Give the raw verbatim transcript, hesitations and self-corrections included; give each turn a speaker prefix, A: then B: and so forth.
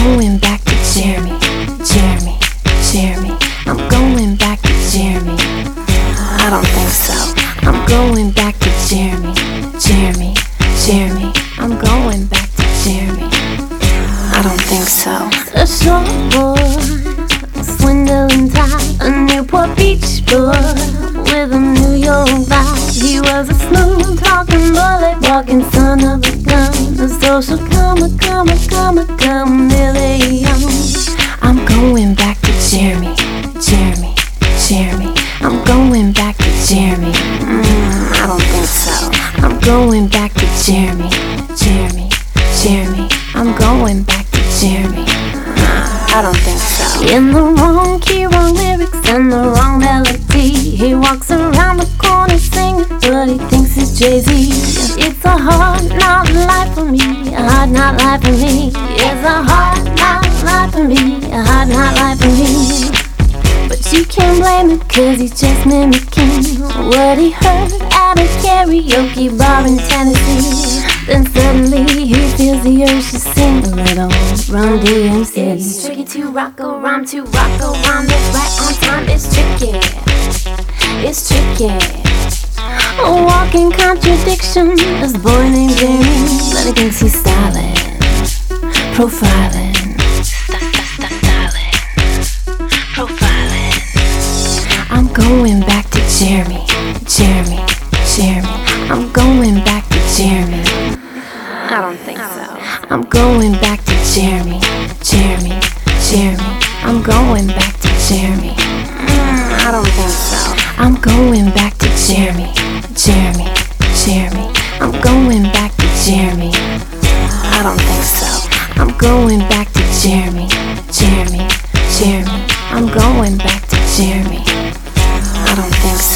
A: going back to Jeremy, Jeremy, Jeremy. I'm going back to Jeremy. I don't think so. I'm going back to Jeremy, Jeremy, Jeremy. I'm going back to Jeremy. I don't think so.
B: A short boy, swindling type, a Newport Beach boy with a New York vibe. He was a smooth talking, bullet walking son of a gun, a social comer, comer, comer, chameleon.
A: I'm going back to Jeremy, Jeremy, Jeremy. I'm going back to Jeremy.
B: Mm, I don't think so.
A: I'm going back to Jeremy, Jeremy, Jeremy. I'm going back to Jeremy.
B: I don't think so.
A: In the wrong key, wrong lyrics, and the wrong melody. He walks around the corner singing, but he thinks he's Jay-Z. It's a hard not life for me, a hard not life for me. It's a hard not life for me, a hard not life for me. But you can't blame him, cause he's just mimicking what he heard at a karaoke bar in Tennessee. Then suddenly he feels the urge to sing a little Run D M C.
B: It's tricky to rock a rhyme, to rock a rhyme that's right on time. It's tricky, it's tricky.
A: A walking contradiction. This boy named Jeremy, but he thinks he's styling, profiling, profiling. I'm going back to Jeremy, Jeremy, Jeremy. I'm going back to Jeremy.
B: I don't think so.
A: I'm going back to Jeremy, Jeremy, Jeremy. I'm going back to Jeremy.
B: Mm, I don't think so.
A: I'm going back to Jeremy, Jeremy, Jeremy. I'm going back to Jeremy.
B: I don't think so.
A: I'm going back to Jeremy, Jeremy, Jeremy. I'm going back to Jeremy.
B: I don't think so.